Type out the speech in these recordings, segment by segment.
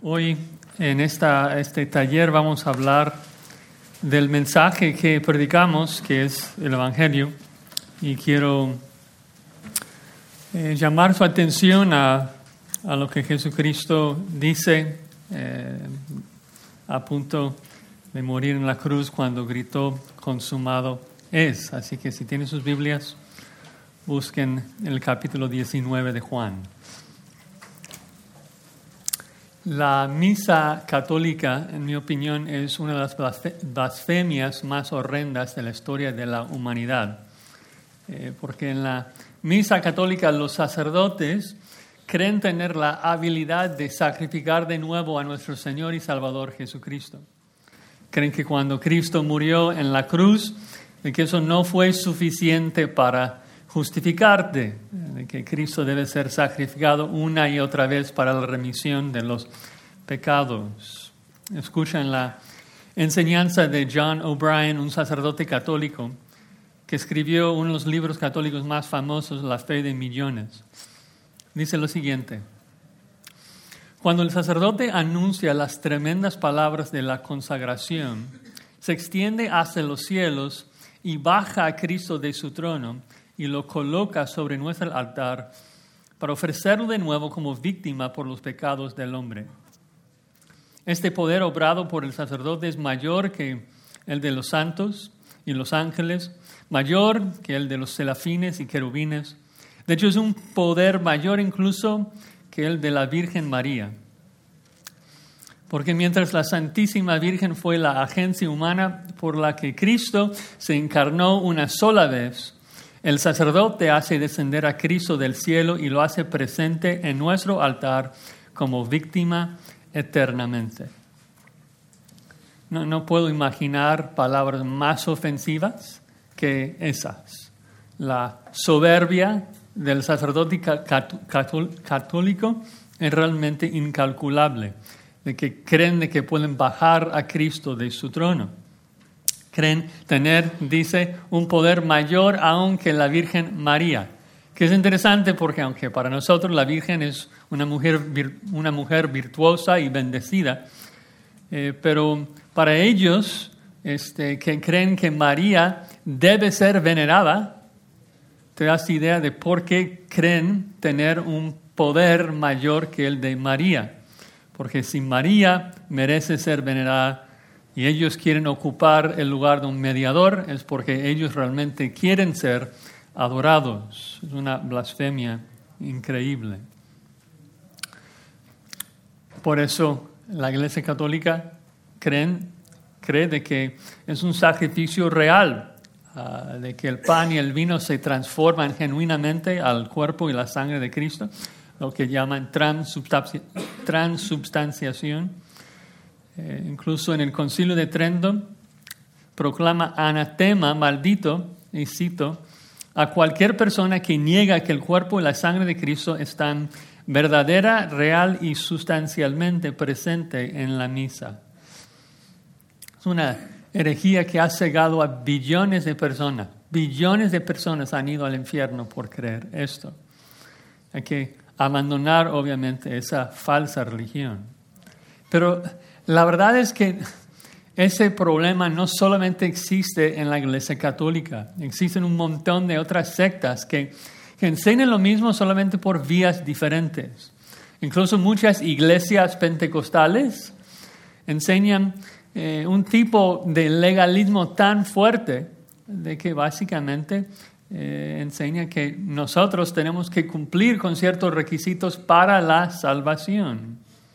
Hoy en este taller vamos a hablar del mensaje que predicamos, que es el Evangelio, y quiero llamar su atención a lo que Jesucristo dice a punto de morir en la cruz cuando gritó consumado es. Así que si tienen sus Biblias, busquen el capítulo 19 de Juan. La misa católica, en mi opinión, es una de las blasfemias más horrendas de la historia de la humanidad. Porque en la misa católica los sacerdotes creen tener la habilidad de sacrificar de nuevo a nuestro Señor y Salvador Jesucristo. Creen que cuando Cristo murió en la cruz, de que eso no fue suficiente para justificarte, de que Cristo debe ser sacrificado una y otra vez para la remisión de los pecados. Escuchan la enseñanza de John O'Brien, un sacerdote católico, que escribió uno de los libros católicos más famosos, La Fe de Millones. Dice lo siguiente: cuando el sacerdote anuncia las tremendas palabras de la consagración, se extiende hacia los cielos y baja a Cristo de su trono y lo coloca sobre nuestro altar para ofrecerlo de nuevo como víctima por los pecados del hombre. Este poder obrado por el sacerdote es mayor que el de los santos y los ángeles, mayor que el de los serafines y querubines. De hecho, es un poder mayor incluso que el de la Virgen María. Porque mientras la Santísima Virgen fue la agencia humana por la que Cristo se encarnó una sola vez, el sacerdote hace descender a Cristo del cielo y lo hace presente en nuestro altar como víctima eternamente. No puedo imaginar palabras más ofensivas que esas. La soberbia del sacerdote católico es realmente incalculable, de que creen de que pueden bajar a Cristo de su trono. Creen tener, dice, un poder mayor aún que la Virgen María, que es interesante porque aunque para nosotros la Virgen es una mujer virtuosa y bendecida, pero para ellos que creen que María debe ser venerada, te das idea de por qué creen tener un poder mayor que el de María. Porque si María merece ser venerada y ellos quieren ocupar el lugar de un mediador, es porque ellos realmente quieren ser adorados. Es una blasfemia increíble. Por eso la Iglesia Católica cree de que es un sacrificio real, de que el pan y el vino se transforman genuinamente al cuerpo y la sangre de Cristo, lo que llaman transubstanciación. Incluso en el Concilio de Trento proclama anatema, maldito, y cito, a cualquier persona que niega que el cuerpo y la sangre de Cristo están verdadera, real y sustancialmente presente en la misa. Es una herejía que ha cegado a billones de personas. Billones de personas han ido al infierno por creer esto. Hay que abandonar, obviamente, esa falsa religión. Pero la verdad es que ese problema no solamente existe en la Iglesia Católica. Existen un montón de otras sectas que enseñan lo mismo solamente por vías diferentes. Incluso muchas iglesias pentecostales enseñan un tipo de legalismo tan fuerte de que básicamente enseña que nosotros tenemos que cumplir con ciertos requisitos para la salvación.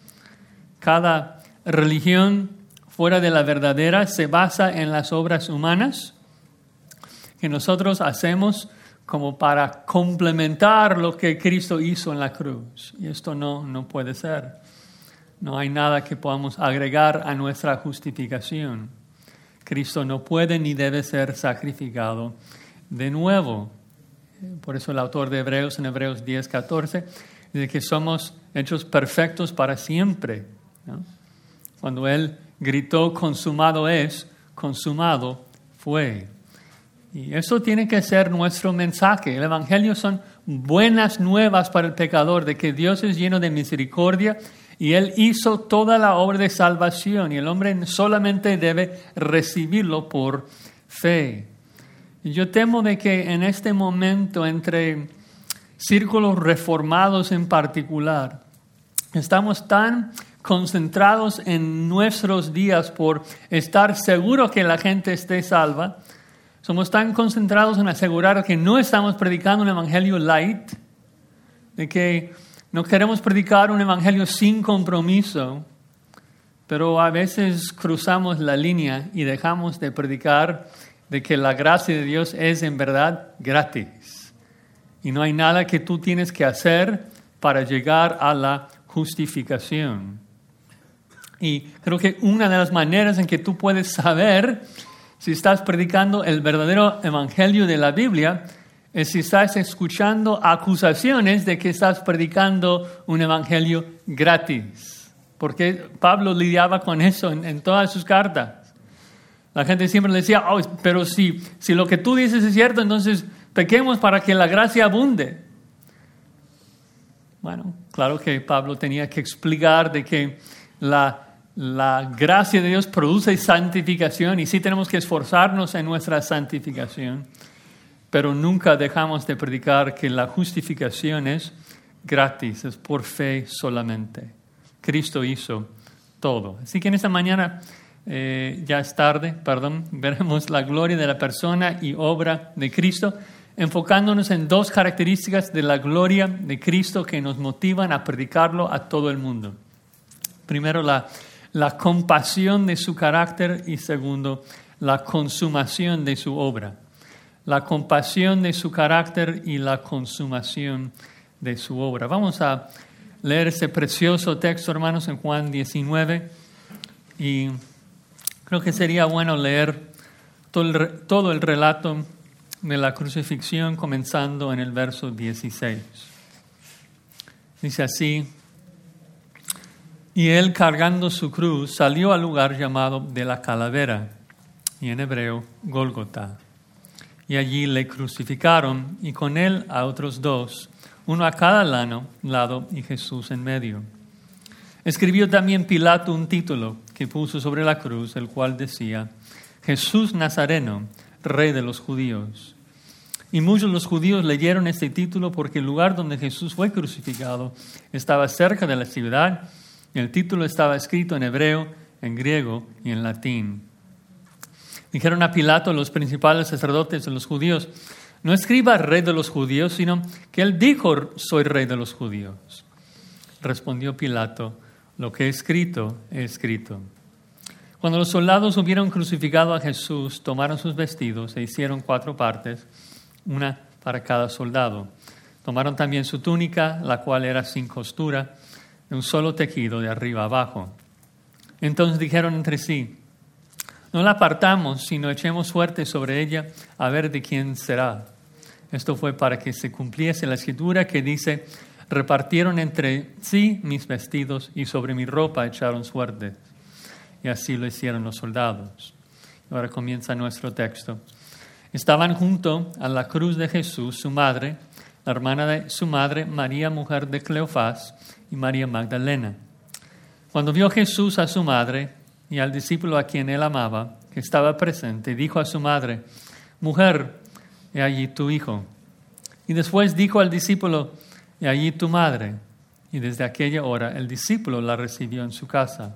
Cada religión fuera de la verdadera se basa en las obras humanas que nosotros hacemos como para complementar lo que Cristo hizo en la cruz. Y esto no puede ser. No hay nada que podamos agregar a nuestra justificación. Cristo no puede ni debe ser sacrificado de nuevo. Por eso el autor de Hebreos, en Hebreos 10:14, dice que somos hechos perfectos para siempre, ¿no? Cuando Él gritó, consumado es, consumado fue. Y eso tiene que ser nuestro mensaje. El Evangelio son buenas nuevas para el pecador, de que Dios es lleno de misericordia Y Él hizo toda la obra de salvación y el hombre solamente debe recibirlo por fe. Y yo temo de que en este momento, entre círculos reformados en particular, estamos tan concentrados en nuestros días por estar seguros que la gente esté salva. Somos tan concentrados en asegurar que no estamos predicando un evangelio light, de que no queremos predicar un evangelio sin compromiso, pero a veces cruzamos la línea y dejamos de predicar de que la gracia de Dios es en verdad gratis. Y no hay nada que tú tienes que hacer para llegar a la justificación. Y creo que una de las maneras en que tú puedes saber si estás predicando el verdadero evangelio de la Biblia es si estás escuchando acusaciones de que estás predicando un evangelio gratis. Porque Pablo lidiaba con eso en todas sus cartas. La gente siempre le decía, pero si lo que tú dices es cierto, entonces pequemos para que la gracia abunde. Bueno, claro que Pablo tenía que explicar de que la gracia de Dios produce santificación y sí tenemos que esforzarnos en nuestra santificación. Pero nunca dejamos de predicar que la justificación es gratis, es por fe solamente. Cristo hizo todo. Así que en esta mañana, ya es tarde, veremos la gloria de la persona y obra de Cristo, enfocándonos en dos características de la gloria de Cristo que nos motivan a predicarlo a todo el mundo. Primero, la compasión de su carácter y segundo, la consumación de su obra. La compasión de su carácter y la consumación de su obra. Vamos a leer ese precioso texto, hermanos, en Juan 19. Y creo que sería bueno leer todo el relato de la crucifixión, comenzando en el verso 16. Dice así: y él, cargando su cruz, salió al lugar llamado de la calavera, y en hebreo, Gólgota. Y allí le crucificaron, y con él a otros dos, uno a cada lado y Jesús en medio. Escribió también Pilato un título que puso sobre la cruz, el cual decía: Jesús Nazareno, Rey de los Judíos. Y muchos de los judíos leyeron este título porque el lugar donde Jesús fue crucificado estaba cerca de la ciudad, y el título estaba escrito en hebreo, en griego y en latín. Dijeron a Pilato los principales sacerdotes de los judíos: no escriba Rey de los Judíos, sino que él dijo: soy Rey de los Judíos. Respondió Pilato: lo que he escrito, he escrito. Cuando los soldados hubieron crucificado a Jesús, tomaron sus vestidos e hicieron 4 partes, una para cada soldado. Tomaron también su túnica, la cual era sin costura, de un solo tejido de arriba abajo. Entonces dijeron entre sí: no la apartamos, sino echemos suerte sobre ella a ver de quién será. Esto fue para que se cumpliese la escritura que dice: repartieron entre sí mis vestidos y sobre mi ropa echaron suerte. Y así lo hicieron los soldados. Ahora comienza nuestro texto. Estaban junto a la cruz de Jesús su madre, la hermana de su madre, María, mujer de Cleofás, y María Magdalena. Cuando vio Jesús a su madre y al discípulo a quien él amaba, que estaba presente, dijo a su madre: mujer, he allí tu hijo. Y después dijo al discípulo: he allí tu madre. Y desde aquella hora el discípulo la recibió en su casa.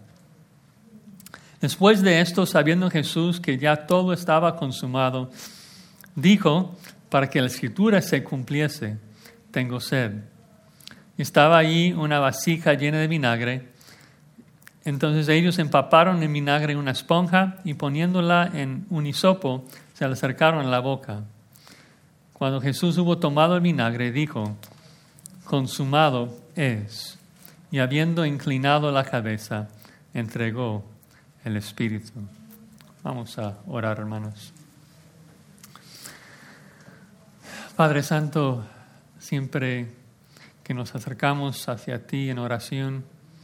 Después de esto, sabiendo Jesús que ya todo estaba consumado, dijo, para que la escritura se cumpliese: tengo sed. Estaba allí una vasija llena de vinagre. Entonces ellos empaparon en vinagre una esponja y poniéndola en un hisopo, se la acercaron a la boca. Cuando Jesús hubo tomado el vinagre, dijo: consumado es. Y habiendo inclinado la cabeza, entregó el Espíritu. Vamos a orar, hermanos. Padre Santo, siempre que nos acercamos hacia ti en oración,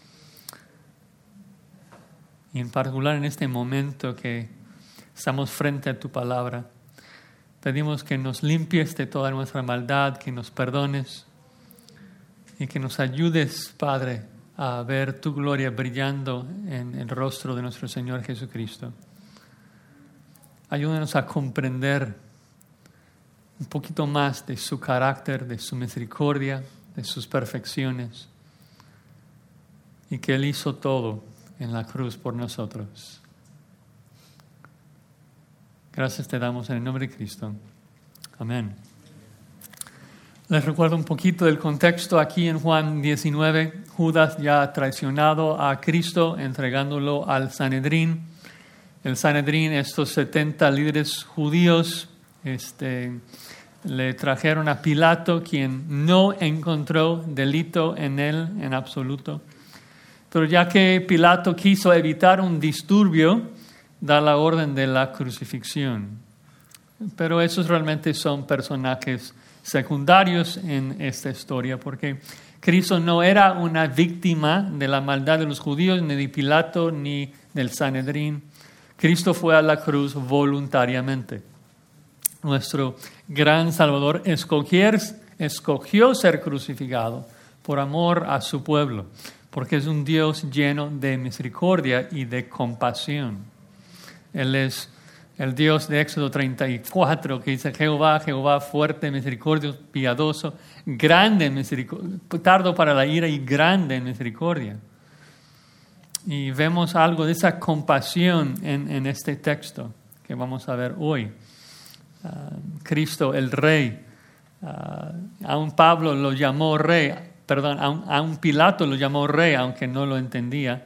y en particular en este momento que estamos frente a tu palabra, pedimos que nos limpies de toda nuestra maldad, que nos perdones y que nos ayudes, Padre, a ver tu gloria brillando en el rostro de nuestro Señor Jesucristo. Ayúdanos a comprender un poquito más de su carácter, de su misericordia, de sus perfecciones, y que Él hizo todo en la cruz por nosotros. Gracias te damos en el nombre de Cristo. Amén. Les recuerdo un poquito del contexto aquí en Juan 19. Judas ya ha traicionado a Cristo entregándolo al Sanedrín. El Sanedrín, estos 70 líderes judíos, le trajeron a Pilato, quien no encontró delito en él en absoluto. Pero ya que Pilato quiso evitar un disturbio, da la orden de la crucifixión. Pero esos realmente son personajes secundarios en esta historia, porque Cristo no era una víctima de la maldad de los judíos, ni de Pilato, ni del Sanedrín. Cristo fue a la cruz voluntariamente. Nuestro gran Salvador escogió ser crucificado por amor a su pueblo, porque es un Dios lleno de misericordia y de compasión. Él es el Dios de Éxodo 34, que dice: Jehová, Jehová, fuerte, misericordioso, piadoso, grande en misericordia, tardo para la ira y grande en misericordia. Y vemos algo de esa compasión en este texto que vamos a ver hoy. Cristo, el Rey, a un Pablo lo llamó Rey, a un Pilato lo llamó Rey, aunque no lo entendía.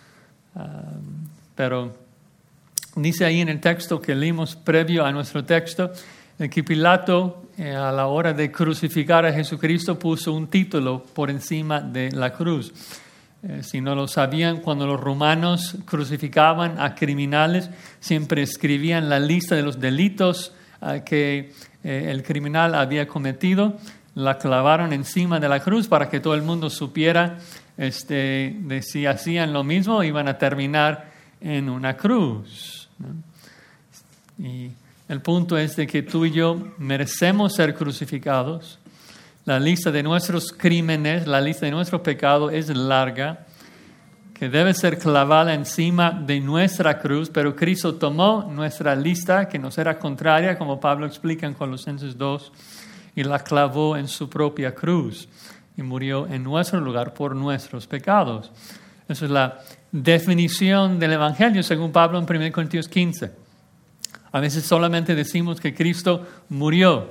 Pero dice ahí en el texto que leímos previo a nuestro texto, que Pilato, a la hora de crucificar a Jesucristo, puso un título por encima de la cruz. Si no lo sabían, cuando los romanos crucificaban a criminales, siempre escribían la lista de los delitos que el criminal había cometido, la clavaron encima de la cruz para que todo el mundo supiera de si hacían lo mismo, iban a terminar en una cruz, ¿no? Y el punto es de que tú y yo merecemos ser crucificados. La lista de nuestros crímenes, la lista de nuestro pecado es larga, que debe ser clavada encima de nuestra cruz, pero Cristo tomó nuestra lista, que nos era contraria, como Pablo explica en Colosenses 2, y la clavó en su propia cruz y murió en nuestro lugar por nuestros pecados. Esa es la definición del Evangelio según Pablo en 1 Corintios 15. A veces solamente decimos que Cristo murió,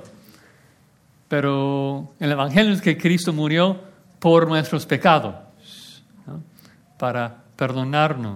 pero el Evangelio es que Cristo murió por nuestros pecados, ¿no? Para perdonarnos.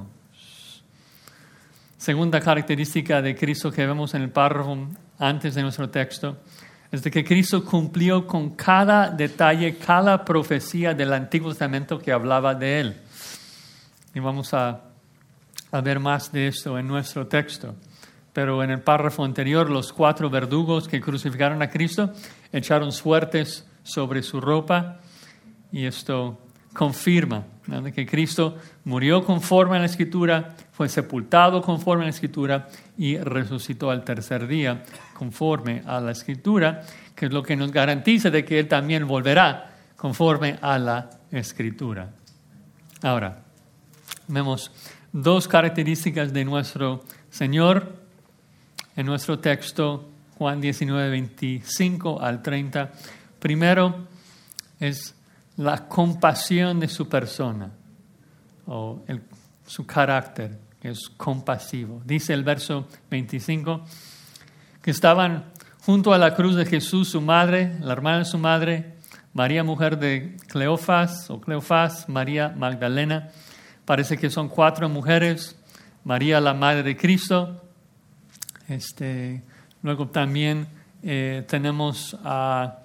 Segunda característica de Cristo que vemos en el párrafo antes de nuestro texto es de que Cristo cumplió con cada detalle, cada profecía del Antiguo Testamento que hablaba de Él. Y vamos a ver más de esto en nuestro texto. Pero en el párrafo anterior, los 4 verdugos que crucificaron a Cristo echaron suertes sobre su ropa, y esto confirma, ¿no?, que Cristo murió conforme a la Escritura, fue sepultado conforme a la Escritura y resucitó al tercer día conforme a la Escritura, que es lo que nos garantiza de que Él también volverá conforme a la Escritura. Ahora, vemos 2 características de nuestro Señor en nuestro texto, Juan 19, 25 al 30. Primero es la compasión de su persona, o su carácter, que es compasivo. Dice el verso 25, que estaban junto a la cruz de Jesús su madre, la hermana de su madre, María, mujer de Cleofas, María Magdalena. Parece que son 4 mujeres. María, la madre de Cristo. Luego también tenemos a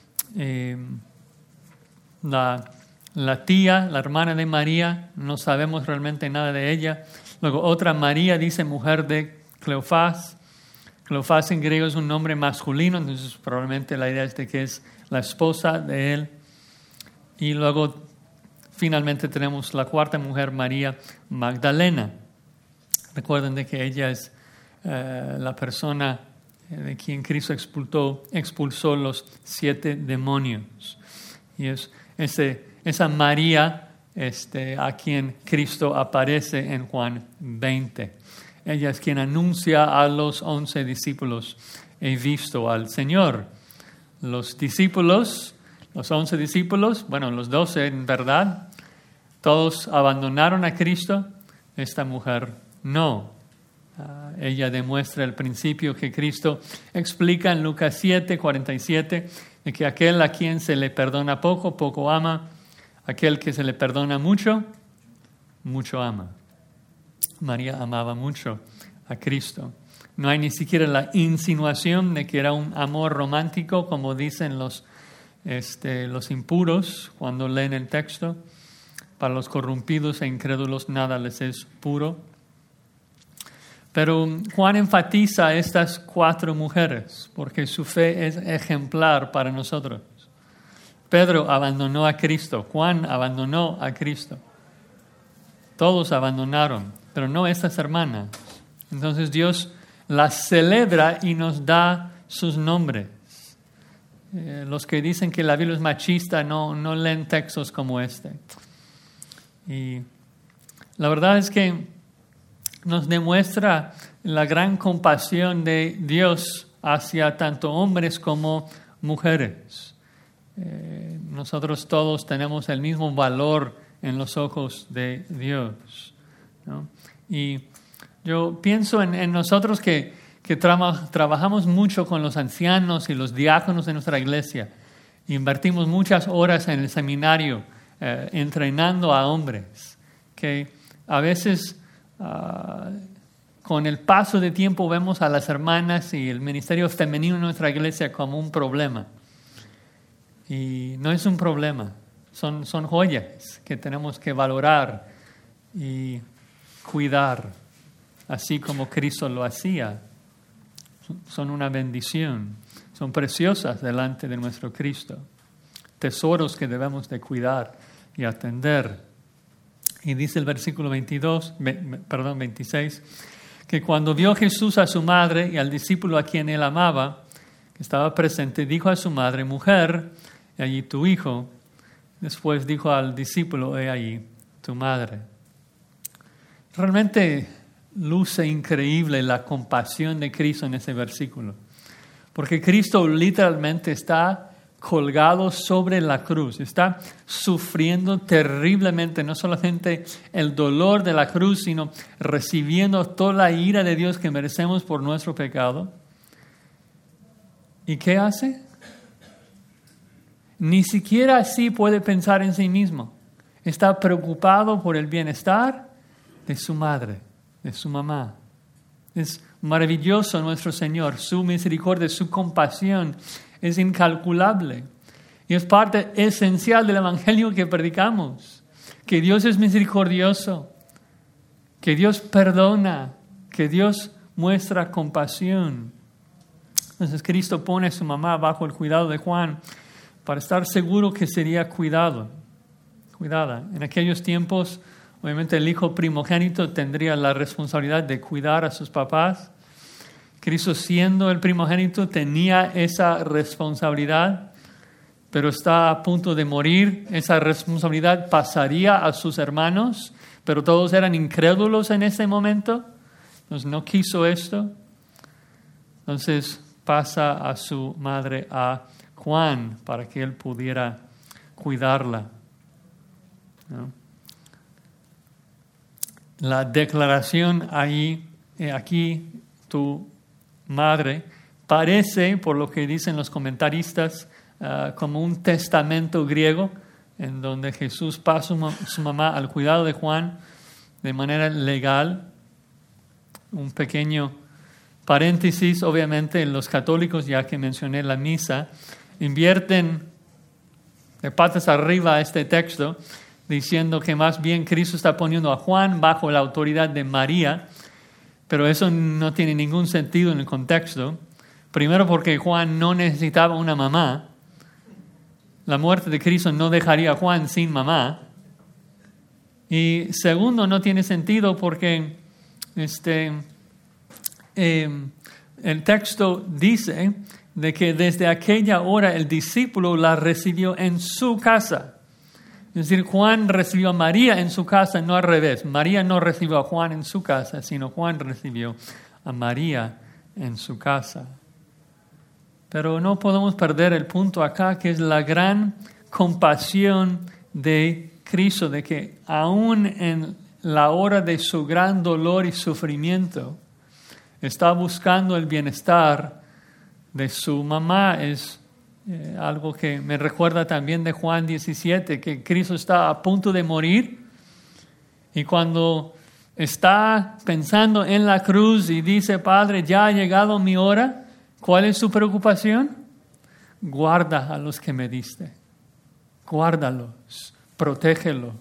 la tía, la hermana de María. No sabemos realmente nada de ella. Luego otra María, dice mujer de Cleofas. Cleofas en griego es un nombre masculino, entonces probablemente la idea es de que es la esposa de él. Y luego finalmente tenemos la 4ª mujer, María Magdalena. Recuerden de que ella es la persona de quien Cristo expulsó los 7 demonios. Y esa María a quien Cristo aparece en Juan 20. Ella es quien anuncia a los 11 discípulos: he visto al Señor. Los discípulos, los 11 discípulos, bueno, los 12 en verdad, todos abandonaron a Cristo. Esta mujer no. Ella demuestra el principio que Cristo explica en Lucas 7, 47, de que aquel a quien se le perdona poco, poco ama. Aquel que se le perdona mucho, mucho ama. María amaba mucho a Cristo. No hay ni siquiera la insinuación de que era un amor romántico, como dicen los impuros cuando leen el texto. Para los corrompidos e incrédulos nada les es puro. Pero Juan enfatiza a estas 4 mujeres porque su fe es ejemplar para nosotros. Pedro abandonó a Cristo, Juan abandonó a Cristo. Todos abandonaron, pero no estas hermanas. Entonces Dios las celebra y nos da sus nombres. Los que dicen que la Biblia es machista no leen textos como este. Y la verdad es que nos demuestra la gran compasión de Dios hacia tanto hombres como mujeres. Nosotros todos tenemos el mismo valor en los ojos de Dios, ¿no? Y yo pienso en nosotros que trabajamos mucho con los ancianos y los diáconos de nuestra iglesia. Invertimos muchas horas en el seminario entrenando a hombres que a veces con el paso de tiempo vemos a las hermanas y el ministerio femenino en nuestra iglesia como un problema. Y no es un problema, son joyas que tenemos que valorar y cuidar, así como Cristo lo hacía. Son una bendición, son preciosas delante de nuestro Cristo, tesoros que debemos de cuidar y atender. Y dice el versículo 26, que cuando vio Jesús a su madre y al discípulo a quien él amaba, que estaba presente, dijo a su madre: mujer, he allí tu hijo. Después dijo al discípulo: he allí tu madre. Realmente luce increíble la compasión de Cristo en ese versículo, porque Cristo literalmente está colgado sobre la cruz, está sufriendo terriblemente, no solamente el dolor de la cruz, sino recibiendo toda la ira de Dios que merecemos por nuestro pecado. ¿Y qué hace? Ni siquiera así puede pensar en sí mismo. Está preocupado por el bienestar de su madre, de su mamá. Es maravilloso nuestro Señor, su misericordia, su compasión es incalculable. Y es parte esencial del evangelio que predicamos. Que Dios es misericordioso, que Dios perdona, que Dios muestra compasión. Entonces Cristo pone a su mamá bajo el cuidado de Juan para estar seguro que sería cuidada. En aquellos tiempos, obviamente el hijo primogénito tendría la responsabilidad de cuidar a sus papás. Cristo, siendo el primogénito, tenía esa responsabilidad, pero está a punto de morir. Esa responsabilidad pasaría a sus hermanos, pero todos eran incrédulos en ese momento. Entonces no quiso esto. Entonces pasa a su madre, a Juan, para que él pudiera cuidarla, ¿no? La declaración aquí, tu madre, parece, por lo que dicen los comentaristas, como un testamento griego, en donde Jesús pasa su mamá al cuidado de Juan de manera legal. Un pequeño paréntesis, obviamente los católicos, ya que mencioné la misa, invierten de patas arriba este texto, diciendo que más bien Cristo está poniendo a Juan bajo la autoridad de María, pero eso no tiene ningún sentido en el contexto. Primero, porque Juan no necesitaba una mamá. La muerte de Cristo no dejaría a Juan sin mamá. Y segundo, no tiene sentido porque el texto dice de que desde aquella hora el discípulo la recibió en su casa. Es decir, Juan recibió a María en su casa, no al revés. María no recibió a Juan en su casa, sino Juan recibió a María en su casa. Pero no podemos perder el punto acá, que es la gran compasión de Cristo, de que aún en la hora de su gran dolor y sufrimiento, está buscando el bienestar de su mamá. Es algo que me recuerda también de Juan 17, que Cristo está a punto de morir y cuando está pensando en la cruz y dice, Padre, ya ha llegado mi hora, ¿cuál es su preocupación? Guarda a los que me diste, guárdalos, protégelos.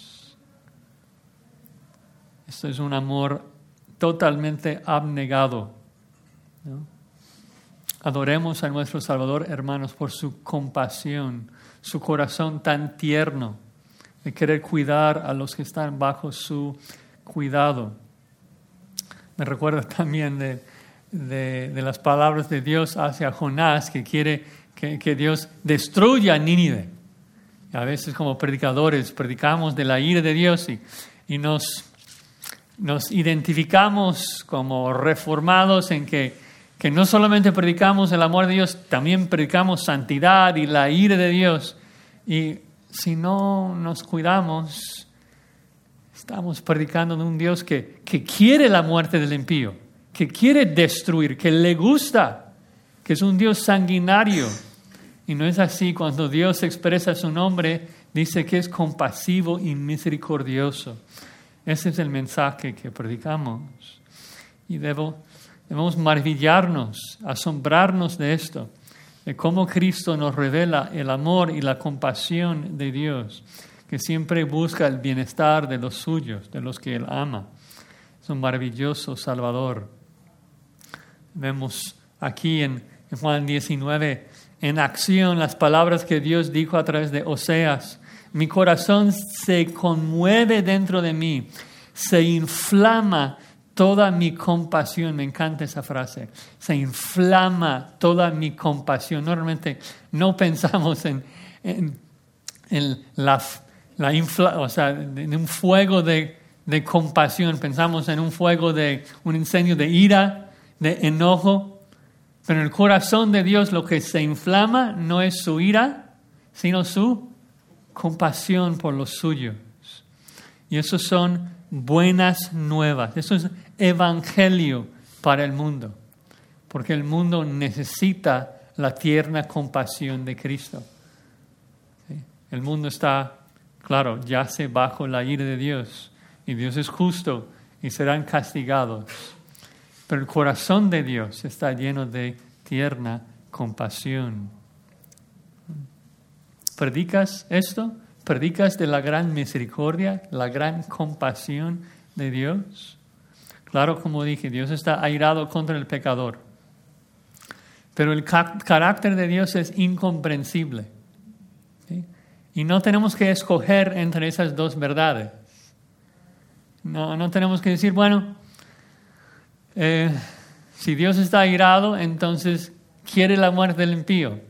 Esto es un amor totalmente abnegado, ¿no? Adoremos a nuestro Salvador, hermanos, por su compasión, su corazón tan tierno de querer cuidar a los que están bajo su cuidado. Me recuerda también de las palabras de Dios hacia Jonás, que quiere que Dios destruya a Nínive. Y a veces como predicadores predicamos de la ira de Dios y nos identificamos como reformados en que no solamente predicamos el amor de Dios, también predicamos santidad y la ira de Dios. Y si no nos cuidamos, estamos predicando de un Dios que quiere la muerte del impío, que quiere destruir, que le gusta, que es un Dios sanguinario. Y no es así. Cuando Dios expresa su nombre, dice que es compasivo y misericordioso. Ese es el mensaje que predicamos. Y debemos maravillarnos, asombrarnos de esto, de cómo Cristo nos revela el amor y la compasión de Dios, que siempre busca el bienestar de los suyos, de los que Él ama. Es un maravilloso Salvador. Vemos aquí en Juan 19 en acción las palabras que Dios dijo a través de Oseas. Mi corazón se conmueve dentro de mí, se inflama toda mi compasión. Me encanta esa frase. Se inflama toda mi compasión. Normalmente no pensamos en un fuego de compasión. Pensamos en un fuego de un incendio de ira, de enojo. Pero en el corazón de Dios lo que se inflama no es su ira, sino su compasión por los suyos. Y eso son buenas nuevas. Eso es evangelio para el mundo. Porque el mundo necesita la tierna compasión de Cristo. ¿Sí? El mundo está, claro, yace bajo la ira de Dios. Y Dios es justo y serán castigados. Pero el corazón de Dios está lleno de tierna compasión. ¿Predicas esto? ¿Predicas de la gran misericordia, la gran compasión de Dios? Claro, como dije, Dios está airado contra el pecador. Pero el carácter de Dios es incomprensible. ¿Sí? Y no tenemos que escoger entre esas dos verdades. No tenemos que decir, bueno, si Dios está airado, entonces quiere la muerte del impío.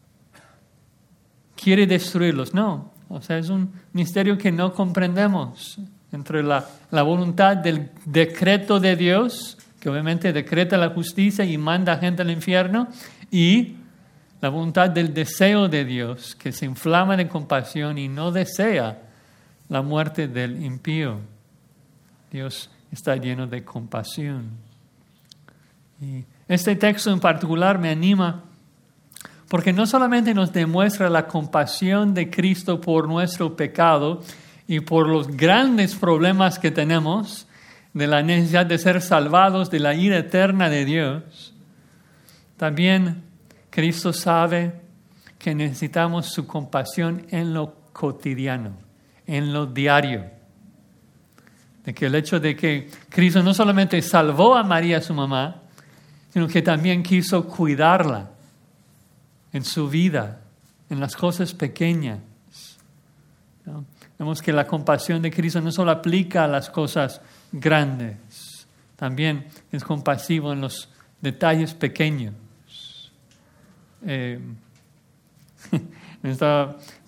Quiere destruirlos. No. O sea, es un misterio que no comprendemos entre la voluntad del decreto de Dios, que obviamente decreta la justicia y manda a gente al infierno, y la voluntad del deseo de Dios, que se inflama de compasión y no desea la muerte del impío. Dios está lleno de compasión. Y este texto en particular me anima porque no solamente nos demuestra la compasión de Cristo por nuestro pecado y por los grandes problemas que tenemos, de la necesidad de ser salvados de la ira eterna de Dios, también Cristo sabe que necesitamos su compasión en lo cotidiano, en lo diario. De que el hecho de que Cristo no solamente salvó a María, su mamá, sino que también quiso cuidarla en su vida, en las cosas pequeñas. ¿No? Vemos que la compasión de Cristo no solo aplica a las cosas grandes, también es compasivo en los detalles pequeños. Me estaba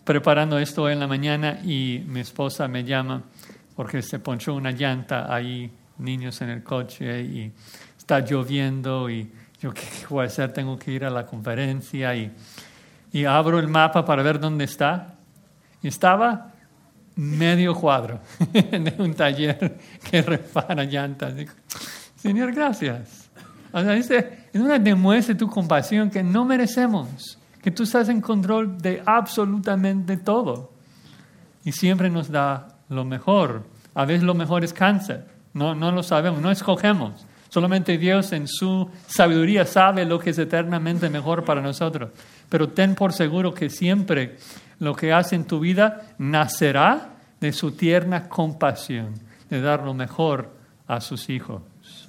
preparando esto en la mañana y mi esposa me llama porque se ponchó una llanta ahí, niños en el coche y está lloviendo y yo, ¿qué voy a hacer? Tengo que ir a la conferencia y abro el mapa para ver dónde está. Y estaba medio cuadro de un taller que repara llantas. Digo, Señor, gracias. O sea, es una demuestra de tu compasión que no merecemos, que tú estás en control de absolutamente todo. Y siempre nos da lo mejor. A veces lo mejor es cáncer. No lo sabemos, no escogemos. Solamente Dios en su sabiduría sabe lo que es eternamente mejor para nosotros. Pero ten por seguro que siempre lo que hace en tu vida nacerá de su tierna compasión, de dar lo mejor a sus hijos.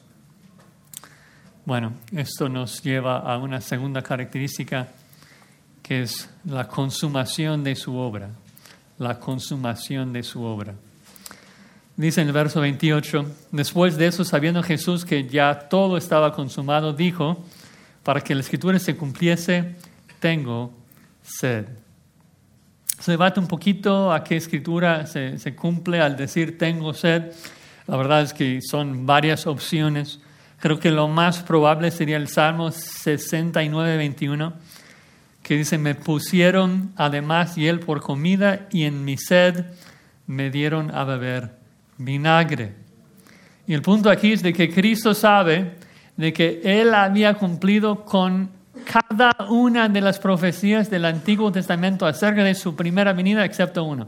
Bueno, esto nos lleva a una segunda característica que es la consumación de su obra. La consumación de su obra. Dice en el verso 28, después de eso, sabiendo Jesús que ya todo estaba consumado, dijo, para que la Escritura se cumpliese, tengo sed. Se debate un poquito a qué Escritura se cumple al decir tengo sed. La verdad es que son varias opciones. Creo que lo más probable sería el Salmo 69, 21, que dice, me pusieron además hiel por comida y en mi sed me dieron a beber vinagre. Y el punto aquí es de que Cristo sabe de que Él había cumplido con cada una de las profecías del Antiguo Testamento acerca de su primera venida, excepto una.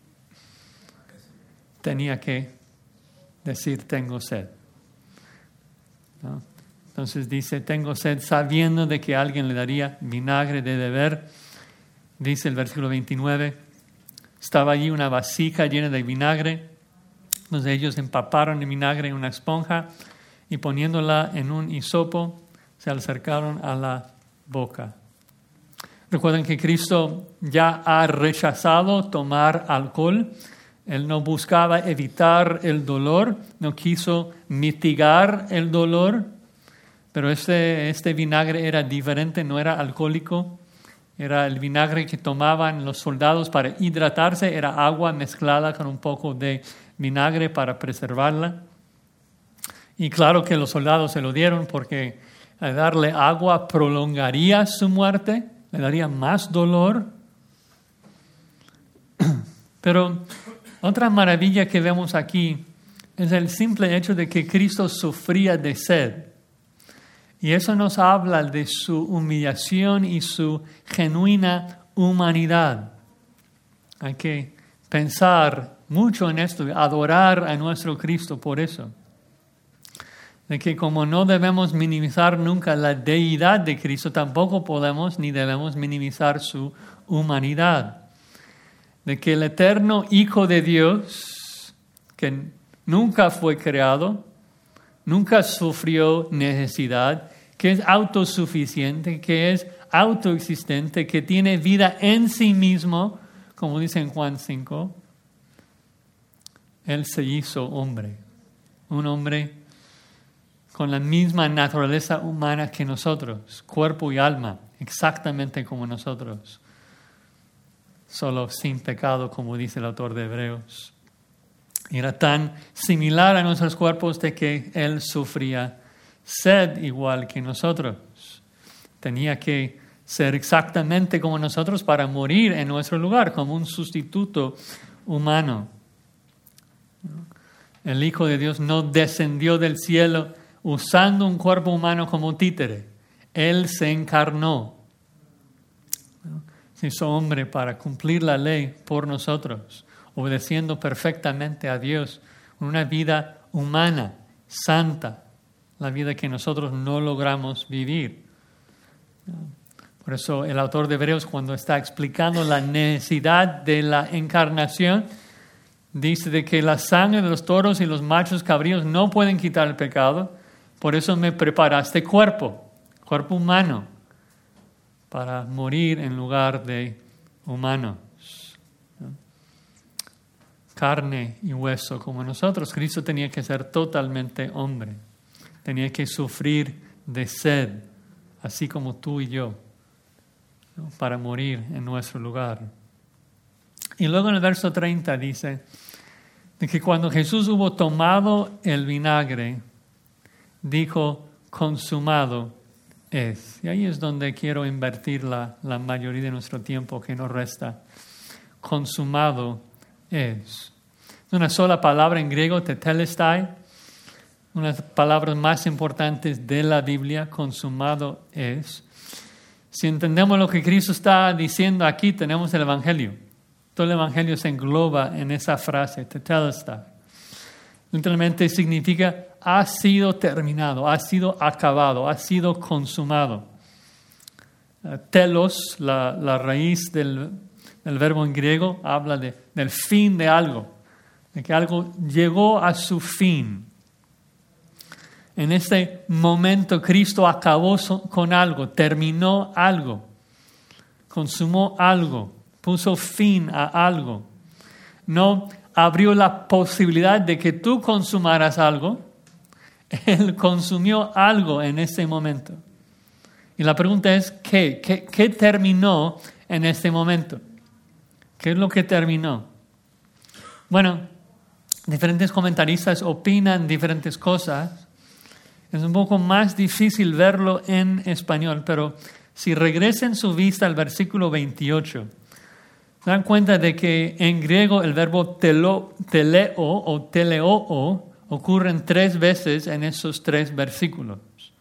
Tenía que decir, tengo sed. ¿No? Entonces dice, tengo sed, sabiendo de que alguien le daría vinagre de beber. Dice el versículo 29, estaba allí una vasija llena de vinagre. Entonces ellos empaparon el vinagre en una esponja y poniéndola en un hisopo, se acercaron a la boca. Recuerden que Cristo ya ha rechazado tomar alcohol. Él no buscaba evitar el dolor, no quiso mitigar el dolor, pero este vinagre era diferente, no era alcohólico. Era el vinagre que tomaban los soldados para hidratarse, era agua mezclada con un poco de vinagre para preservarla. Y claro que los soldados se lo dieron porque al darle agua prolongaría su muerte, le daría más dolor. Pero otra maravilla que vemos aquí es el simple hecho de que Cristo sufría de sed. Y eso nos habla de su humillación y su genuina humanidad. Hay que pensar mucho en esto, adorar a nuestro Cristo por eso. De que como no debemos minimizar nunca la deidad de Cristo, tampoco podemos ni debemos minimizar su humanidad. De que el eterno Hijo de Dios, que nunca fue creado, nunca sufrió necesidad, que es autosuficiente, que es autoexistente, que tiene vida en sí mismo, como dice en Juan 5, Él se hizo hombre, un hombre con la misma naturaleza humana que nosotros, cuerpo y alma, exactamente como nosotros, solo sin pecado, como dice el autor de Hebreos. Era tan similar a nuestros cuerpos de que Él sufría sed igual que nosotros. Tenía que ser exactamente como nosotros para morir en nuestro lugar, como un sustituto humano. El Hijo de Dios no descendió del cielo usando un cuerpo humano como títere. Él se encarnó. Se hizo hombre para cumplir la ley por nosotros, obedeciendo perfectamente a Dios, una vida humana, santa, la vida que nosotros no logramos vivir. Por eso el autor de Hebreos, cuando está explicando la necesidad de la encarnación, dice de que la sangre de los toros y los machos cabríos no pueden quitar el pecado, por eso me preparaste cuerpo humano, para morir en lugar de humanos. Carne y hueso como nosotros. Cristo tenía que ser totalmente hombre. Tenía que sufrir de sed, así como tú y yo, ¿no? Para morir en nuestro lugar. Y luego en el verso 30 dice de que cuando Jesús hubo tomado el vinagre, dijo, consumado es. Y ahí es donde quiero invertir la mayoría de nuestro tiempo que nos resta. Consumado es. Es una sola palabra en griego, tetelestai, una de las palabras más importantes de la Biblia, consumado es. Si entendemos lo que Cristo está diciendo aquí, tenemos el Evangelio. Todo el Evangelio se engloba en esa frase, tetelestai. Literalmente significa ha sido terminado, ha sido acabado, ha sido consumado. Telos, la raíz del verbo en griego, habla del fin de algo, de que algo llegó a su fin. En este momento Cristo acabó con algo, terminó algo, consumó algo, puso fin a algo. No abrió la posibilidad de que tú consumaras algo. Él consumió algo en ese momento. Y la pregunta es, ¿qué terminó en este momento? ¿Qué es lo que terminó? Bueno, diferentes comentaristas opinan diferentes cosas. Es un poco más difícil verlo en español, pero si regresen su vista al versículo 28, se dan cuenta de que en griego el verbo teleo o teleoo ocurren 3 veces en esos 3 versículos.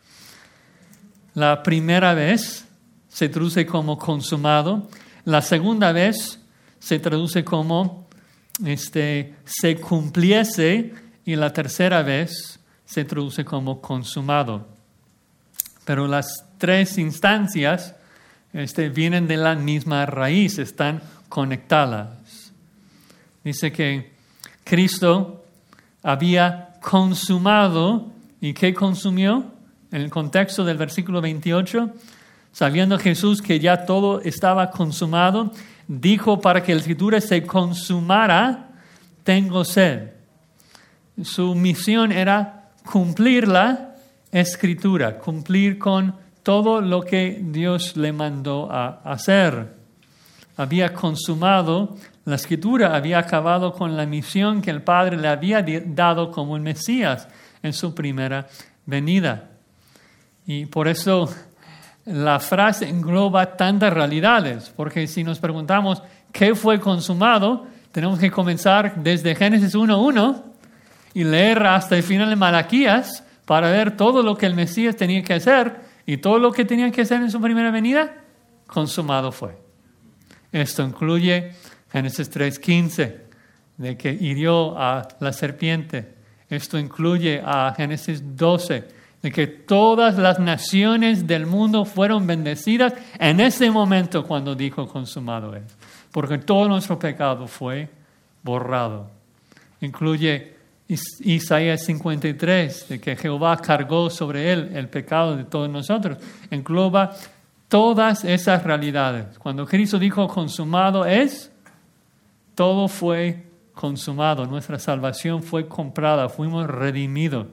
La primera vez se traduce como consumado, la segunda vez se traduce como se cumpliese y la tercera vez se traduce como consumado. Pero las 3 instancias vienen de la misma raíz, están conectadas. Dice que Cristo había consumado, ¿y qué consumió? En el contexto del versículo 28, sabiendo Jesús que ya todo estaba consumado, dijo para que la escritura se consumara, tengo sed. Su misión era cumplir la escritura, cumplir con todo lo que Dios le mandó a hacer. Había consumado la escritura, había acabado con la misión que el Padre le había dado como el Mesías en su primera venida. Y por eso la frase engloba tantas realidades, porque si nos preguntamos qué fue consumado, tenemos que comenzar desde Génesis 1:1 y leer hasta el final de Malaquías para ver todo lo que el Mesías tenía que hacer y todo lo que tenía que hacer en su primera venida, consumado fue. Esto incluye Génesis 3:15, de que hirió a la serpiente. Esto incluye a Génesis 12, de que todas las naciones del mundo fueron bendecidas en ese momento cuando dijo consumado es, porque todo nuestro pecado fue borrado. Incluye Isaías 53, de que Jehová cargó sobre él el pecado de todos nosotros. Engloba todas esas realidades. Cuando Cristo dijo consumado es, todo fue consumado. Nuestra salvación fue comprada, fuimos redimidos.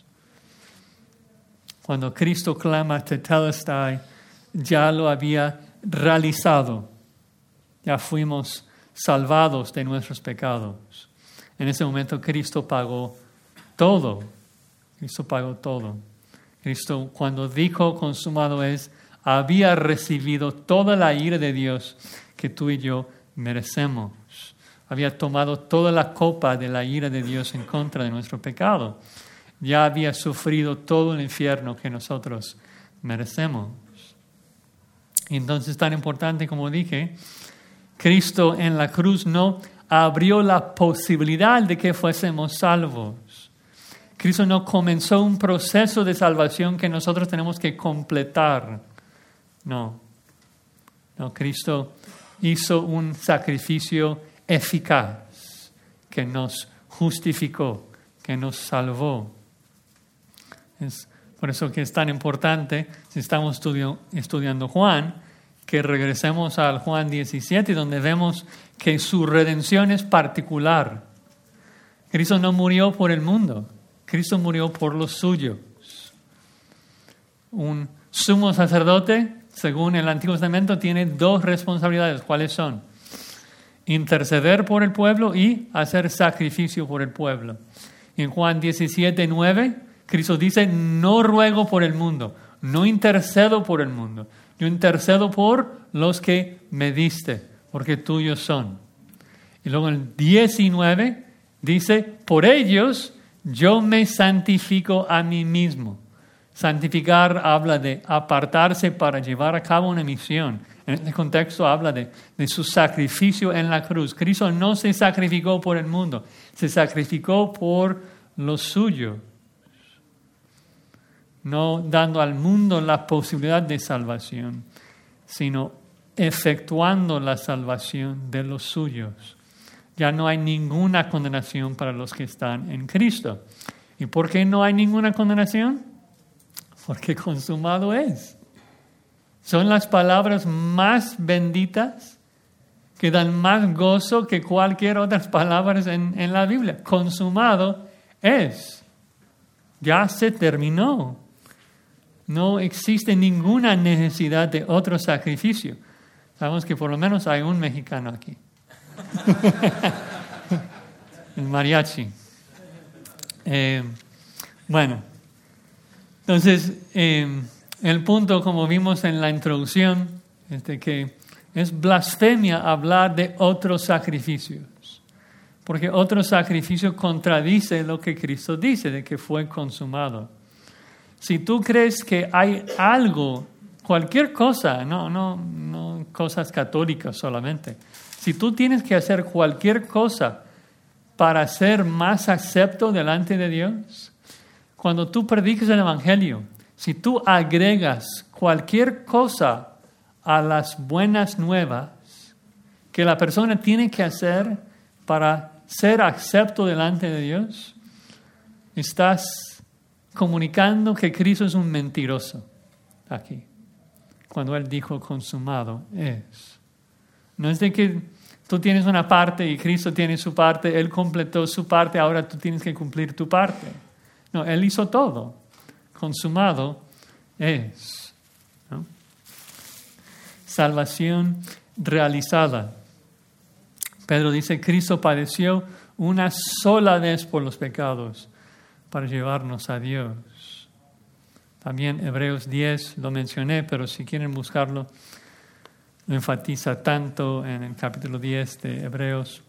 Cuando Cristo clama tetelestai, ya lo había realizado. Ya fuimos salvados de nuestros pecados. En ese momento Cristo pagó todo. Cristo pagó todo. Cristo, cuando dijo consumado es, había recibido toda la ira de Dios que tú y yo merecemos. Había tomado toda la copa de la ira de Dios en contra de nuestro pecado. Ya había sufrido todo el infierno que nosotros merecemos. Y entonces, tan importante como dije, Cristo en la cruz no abrió la posibilidad de que fuésemos salvos. Cristo no comenzó un proceso de salvación que nosotros tenemos que completar. No, Cristo hizo un sacrificio eficaz que nos justificó, que nos salvó. Es por eso que es tan importante, si estamos estudiando Juan, que regresemos al Juan 17, donde vemos que su redención es particular. Cristo no murió por el mundo, Cristo murió por los suyos. Un sumo sacerdote, según el Antiguo Testamento, tiene 2 responsabilidades. ¿Cuáles son? interceder por el pueblo y hacer sacrificio por el pueblo. En Juan 17:9, Cristo dice, no ruego por el mundo, no intercedo por el mundo, yo intercedo por los que me diste, porque tuyos son. Y luego en 19 dice, por ellos yo me santifico a mí mismo. Santificar habla de apartarse para llevar a cabo una misión. En este contexto habla de su sacrificio en la cruz. Cristo no se sacrificó por el mundo, se sacrificó por los suyos, no dando al mundo la posibilidad de salvación, sino efectuando la salvación de los suyos. Ya no hay ninguna condenación para los que están en Cristo. ¿Y por qué no hay ninguna condenación? Porque consumado es. Son las palabras más benditas que dan más gozo que cualquier otras palabras en la Biblia. Consumado es. Ya se terminó. No existe ninguna necesidad de otro sacrificio. Sabemos que por lo menos hay un mexicano aquí. El mariachi. Bueno, entonces el punto, como vimos en la introducción, es de que es blasfemia hablar de otros sacrificios, porque otro sacrificio contradice lo que Cristo dice, de que fue consumado. Si tú crees que hay algo, cualquier cosa, no cosas católicas solamente, si tú tienes que hacer cualquier cosa para ser más acepto delante de Dios, cuando tú predicas el Evangelio, si tú agregas cualquier cosa a las buenas nuevas que la persona tiene que hacer para ser acepto delante de Dios, estás comunicando que Cristo es un mentiroso aquí, cuando Él dijo consumado es. No es de que tú tienes una parte y Cristo tiene su parte, Él completó su parte, ahora tú tienes que cumplir tu parte. No, Él hizo todo. Consumado es, ¿no? Salvación realizada. Pedro dice, Cristo padeció una sola vez por los pecados para llevarnos a Dios. También Hebreos 10, lo mencioné, pero si quieren buscarlo, lo enfatiza tanto en el capítulo 10 de Hebreos.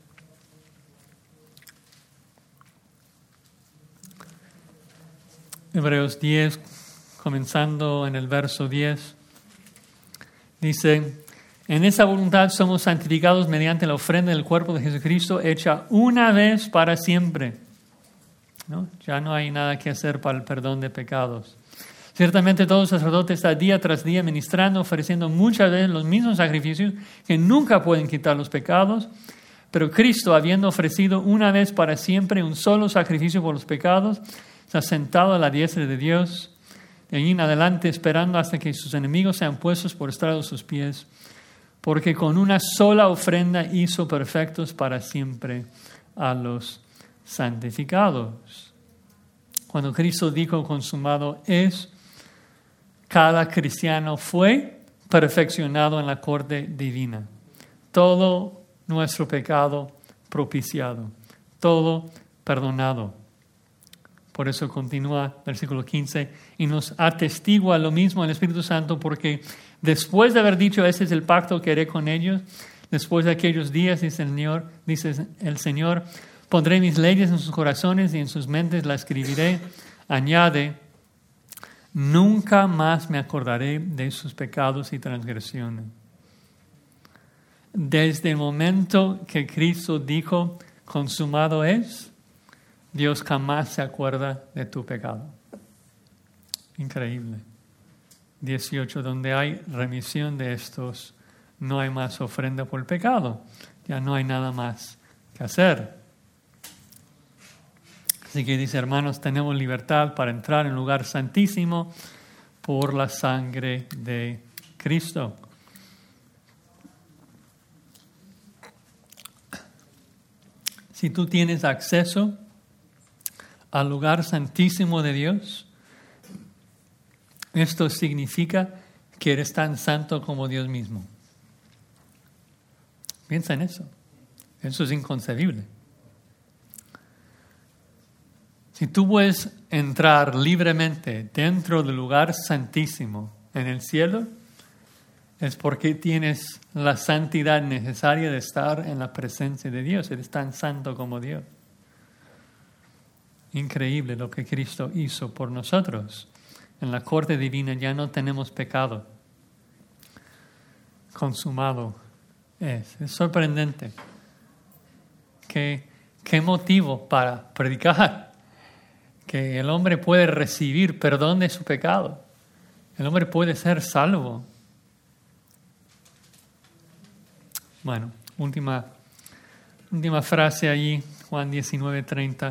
Hebreos 10, comenzando en el verso 10, dice, en esa voluntad somos santificados mediante la ofrenda del cuerpo de Jesucristo hecha una vez para siempre. ¿No? Ya no hay nada que hacer para el perdón de pecados. Ciertamente todo sacerdote está día tras día ministrando, ofreciendo muchas veces los mismos sacrificios que nunca pueden quitar los pecados, pero Cristo, habiendo ofrecido una vez para siempre un solo sacrificio por los pecados, está sentado a la diestra de Dios, de ahí en adelante esperando hasta que sus enemigos sean puestos por estrado de sus pies, porque con una sola ofrenda hizo perfectos para siempre a los santificados. Cuando Cristo dijo consumado es, cada cristiano fue perfeccionado en la corte divina. Todo nuestro pecado propiciado, todo perdonado. Por eso continúa versículo 15, y nos atestigua lo mismo el Espíritu Santo, porque después de haber dicho, ese es el pacto que haré con ellos, después de aquellos días, dice el Señor, pondré mis leyes en sus corazones y en sus mentes las escribiré. Añade, nunca más me acordaré de sus pecados y transgresiones. Desde el momento que Cristo dijo, consumado es, Dios jamás se acuerda de tu pecado. Increíble. 18, donde hay remisión de estos, no hay más ofrenda por el pecado. Ya no hay nada más que hacer. Así que dice, hermanos, tenemos libertad para entrar en el lugar santísimo por la sangre de Cristo. Si tú tienes acceso al lugar santísimo de Dios, esto significa que eres tan santo como Dios mismo. Piensa en eso. Eso es inconcebible. Si tú puedes entrar libremente dentro del lugar santísimo en el cielo, es porque tienes la santidad necesaria de estar en la presencia de Dios. Eres tan santo como Dios. Increíble lo que Cristo hizo por nosotros. En la corte divina ya no tenemos pecado. Consumado es. Es sorprendente. ¿Qué motivo para predicar? Que el hombre puede recibir perdón de su pecado. El hombre puede ser salvo. Bueno, última frase allí, Juan 19:30.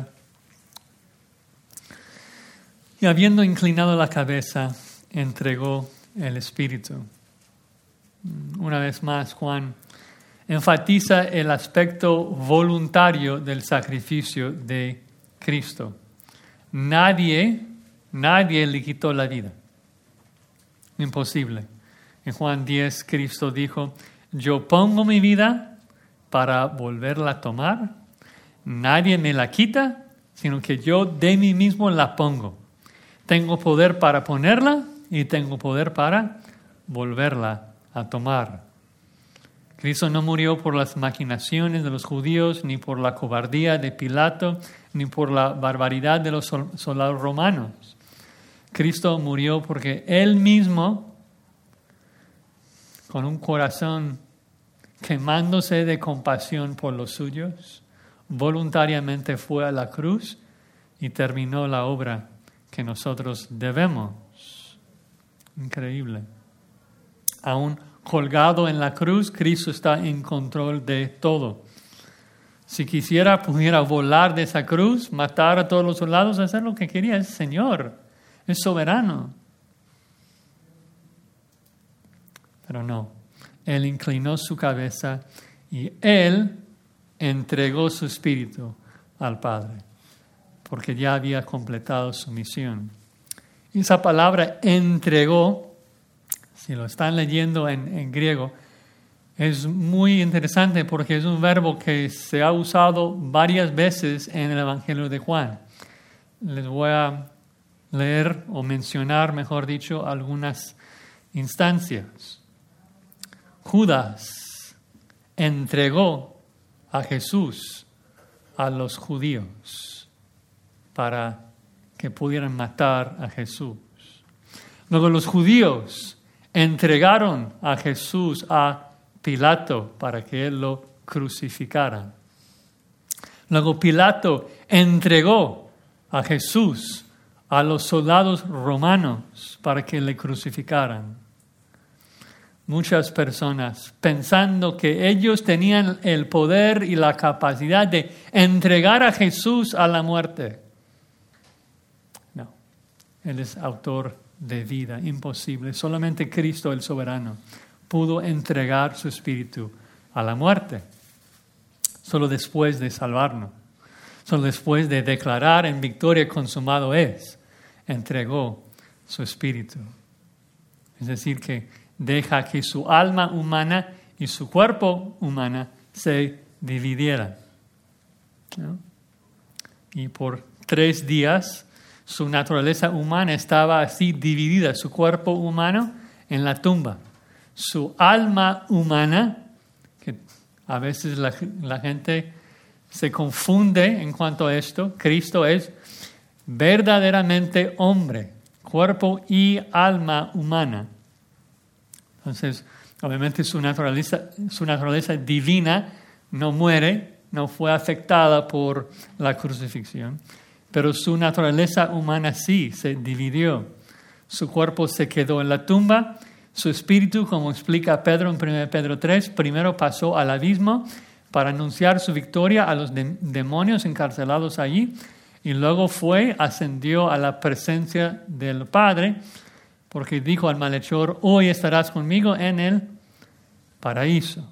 Y habiendo inclinado la cabeza, entregó el Espíritu. Una vez más, Juan enfatiza el aspecto voluntario del sacrificio de Cristo. Nadie le quitó la vida. Imposible. En Juan 10, Cristo dijo: yo pongo mi vida para volverla a tomar. Nadie me la quita, sino que yo de mí mismo la pongo. Tengo poder para ponerla y tengo poder para volverla a tomar. Cristo no murió por las maquinaciones de los judíos, ni por la cobardía de Pilato, ni por la barbaridad de los soldados romanos. Cristo murió porque Él mismo, con un corazón quemándose de compasión por los suyos, voluntariamente fue a la cruz y terminó la obra que nosotros debemos. Increíble. Aún colgado en la cruz, Cristo está en control de todo. Si quisiera, pudiera volar de esa cruz, matar a todos los soldados, hacer lo que quería. Es Señor, es soberano. Pero no, Él inclinó su cabeza y Él entregó su espíritu al Padre, porque ya había completado su misión. Y esa palabra entregó, si lo están leyendo en griego, es muy interesante porque es un verbo que se ha usado varias veces en el Evangelio de Juan. Les voy a leer o mencionar, mejor dicho, algunas instancias. Judas entregó a Jesús a los judíos para que pudieran matar a Jesús. Luego los judíos entregaron a Jesús a Pilato para que él lo crucificara. Luego Pilato entregó a Jesús a los soldados romanos para que le crucificaran. Muchas personas, pensando que ellos tenían el poder y la capacidad de entregar a Jesús a la muerte. No, Él es autor de vida, imposible. Solamente Cristo, el soberano, pudo entregar su espíritu a la muerte. Solo después de salvarnos, solo después de declarar en victoria consumado es, entregó su espíritu. Es decir, que deja que su alma humana y su cuerpo humana se dividieran, ¿no? Y por 3 días su naturaleza humana estaba así dividida, su cuerpo humano en la tumba. Su alma humana, que a veces la gente se confunde en cuanto a esto, Cristo es verdaderamente hombre, cuerpo y alma humana. Entonces, obviamente su naturaleza divina no muere, no fue afectada por la crucifixión, pero su naturaleza humana sí se dividió. Su cuerpo se quedó en la tumba. Su espíritu, como explica Pedro en 1 Pedro 3, primero pasó al abismo para anunciar su victoria a los demonios encarcelados allí, y luego ascendió a la presencia del Padre, porque dijo al malhechor: hoy estarás conmigo en el paraíso.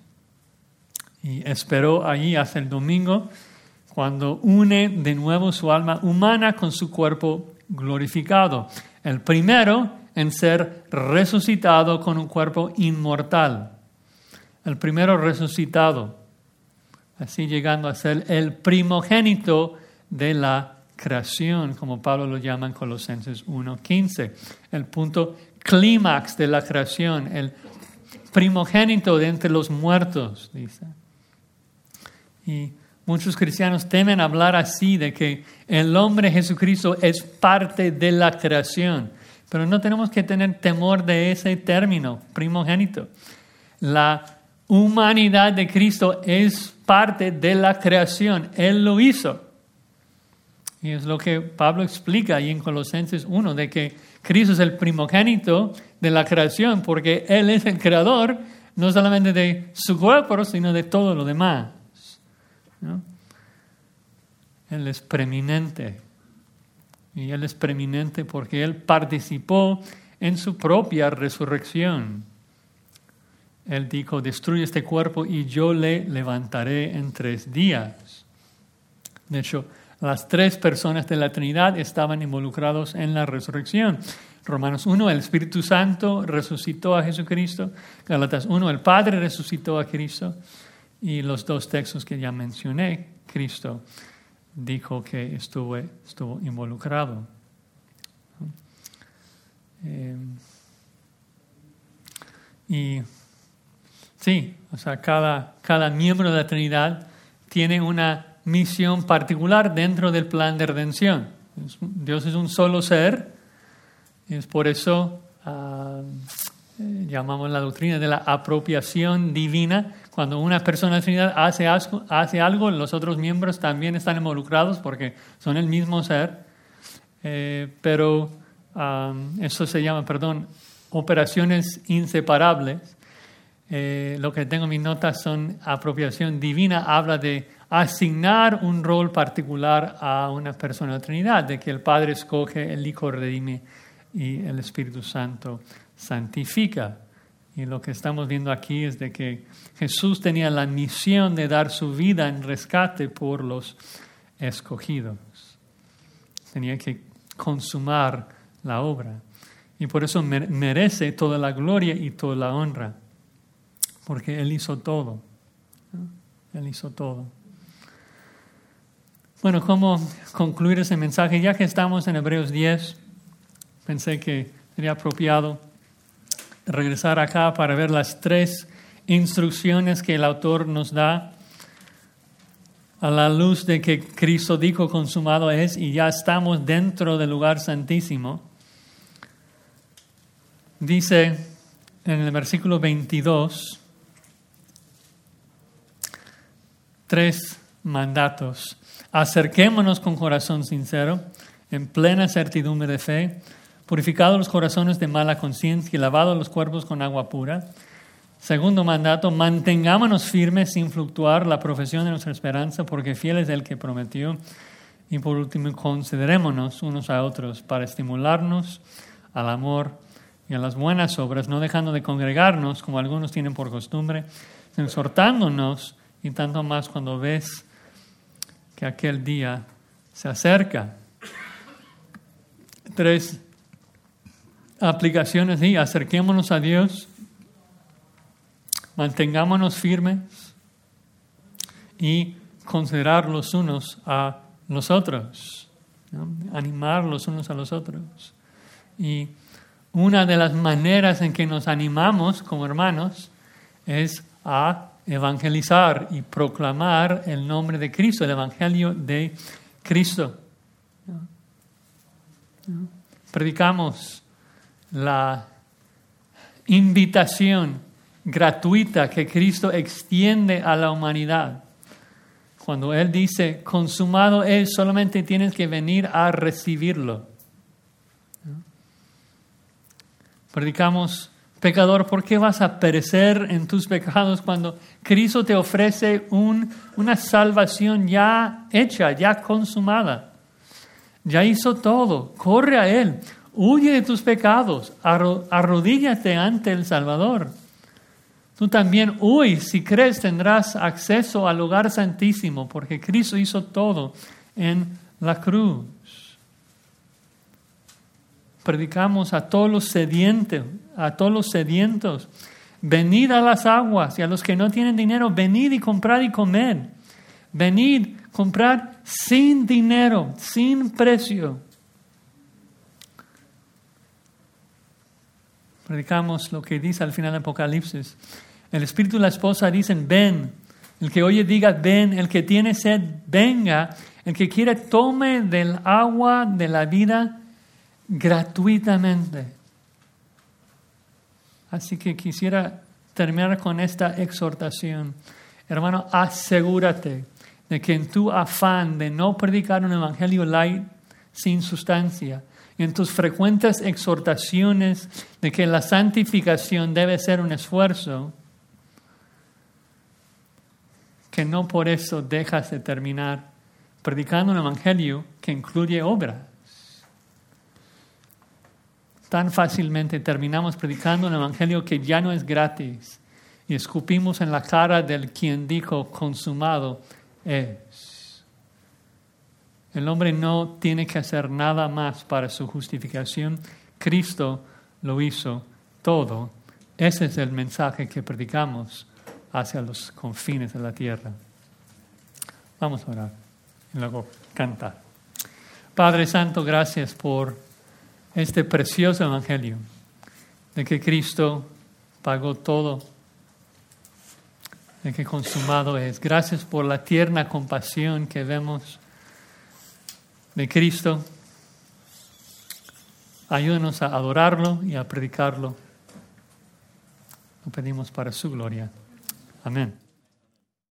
Y esperó allí hasta el domingo, cuando une de nuevo su alma humana con su cuerpo glorificado. El primero en ser resucitado con un cuerpo inmortal. El primero resucitado. así llegando a ser el primogénito de la creación, como Pablo lo llama en Colosenses 1:15. El punto clímax de la creación, el primogénito de entre los muertos, dice. Y muchos cristianos temen hablar así, de que el hombre Jesucristo es parte de la creación. Pero no tenemos que tener temor de ese término, primogénito. La humanidad de Cristo es parte de la creación. Él lo hizo. Y es lo que Pablo explica ahí en Colosenses 1, de que Cristo es el primogénito de la creación, porque Él es el creador, no solamente de su cuerpo, sino de todo lo demás, ¿no? Él es preeminente. Y Él es preeminente porque Él participó en su propia resurrección. Él dijo, destruye este cuerpo y yo le levantaré en 3 días. De hecho, las 3 personas de la Trinidad estaban involucrados en la resurrección. Romanos 1, el Espíritu Santo resucitó a Jesucristo. Gálatas 1, el Padre resucitó a Cristo. Y los 2 textos que ya mencioné, Cristo dijo que estuvo involucrado. Y sí, o sea, cada miembro de la Trinidad tiene una misión particular dentro del plan de redención. Dios es un solo ser, y es por eso llamamos la doctrina de la apropiación divina. Cuando una persona de la Trinidad hace algo, los otros miembros también están involucrados porque son el mismo ser. Pero eso se llama, operaciones inseparables. Lo que tengo en mis notas son apropiación divina. Habla de asignar un rol particular a una persona de la Trinidad, de que el Padre escoge, el Hijo redime y el Espíritu Santo santifica. Y lo que estamos viendo aquí es de que Jesús tenía la misión de dar su vida en rescate por los escogidos. Tenía que consumar la obra. Y por eso merece toda la gloria y toda la honra. Porque Él hizo todo, ¿no? Él hizo todo. Bueno, ¿cómo concluir ese mensaje? Ya que estamos en Hebreos 10, pensé que sería apropiado regresar acá para ver las 3 instrucciones que el autor nos da a la luz de que Cristo dijo consumado es y ya estamos dentro del lugar santísimo. Dice en el versículo 22, 3 mandatos. Acerquémonos con corazón sincero, en plena certidumbre de fe, purificados los corazones de mala conciencia y lavados los cuerpos con agua pura. Segundo mandato, mantengámonos firmes sin fluctuar la profesión de nuestra esperanza, porque fiel es el que prometió. Y por último, considerémonos unos a otros para estimularnos al amor y a las buenas obras, no dejando de congregarnos como algunos tienen por costumbre, sino exhortándonos, y tanto más cuando ves que aquel día se acerca. 3 aplicaciones, y acerquémonos a Dios, mantengámonos firmes y considerar los unos a los otros, ¿no? Animar los unos a los otros. Y una de las maneras en que nos animamos como hermanos es a evangelizar y proclamar el nombre de Cristo, el evangelio de Cristo. ¿No? Predicamos la invitación gratuita que Cristo extiende a la humanidad. Cuando Él dice, consumado es, solamente tienes que venir a recibirlo. ¿No? Predicamos, pecador, ¿por qué vas a perecer en tus pecados cuando Cristo te ofrece una salvación ya hecha, ya consumada? Ya hizo todo, corre a Él. Huye de tus pecados, arrodíllate ante el Salvador. Tú también huye, si crees tendrás acceso al lugar santísimo, porque Cristo hizo todo en la cruz. Predicamos a todos los sedientos, venid a las aguas, y a los que no tienen dinero, venid y comprad y comed. venid, comprar sin dinero, sin precio. Predicamos lo que dice al final del Apocalipsis. El Espíritu y la esposa dicen, ven. El que oye diga, ven. El que tiene sed, venga. El que quiere, tome del agua de la vida gratuitamente. Así que quisiera terminar con esta exhortación. Hermano, asegúrate de que en tu afán de no predicar un evangelio light sin sustancia, y en tus frecuentes exhortaciones de que la santificación debe ser un esfuerzo, que no por eso dejas de terminar predicando un evangelio que incluye obras. Tan fácilmente terminamos predicando un evangelio que ya no es gratis y escupimos en la cara del quien dijo, consumado es. El hombre no tiene que hacer nada más para su justificación. Cristo lo hizo todo. Ese es el mensaje que predicamos hacia los confines de la tierra. Vamos a orar y luego cantar. Padre Santo, gracias por este precioso evangelio de que Cristo pagó todo, de que consumado es. Gracias por la tierna compasión que vemos de Cristo. Ayúdanos a adorarlo y a predicarlo. Lo pedimos para su gloria. Amén.